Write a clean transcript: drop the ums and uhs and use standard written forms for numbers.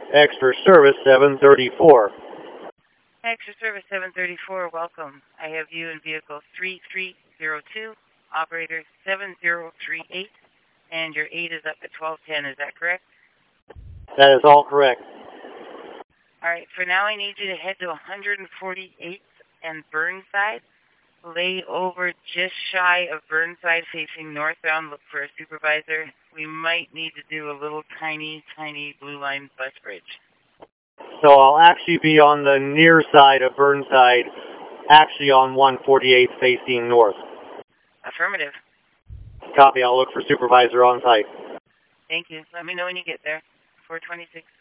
Extra Service 734. Extra Service 734, welcome. I have you in vehicle 3302, operator 7038, and your 8 is up at 1210, is that correct? That is all correct. All right, for now I need you to head to 148th and Burnside. Lay over just shy of Burnside facing northbound, look for a supervisor. We might need to do a little tiny blue line bus bridge. So I'll actually be on the near side of Burnside, actually on 148th facing north. Affirmative. Copy, I'll look for supervisor on site. Thank you. Let me know when you get there. 426.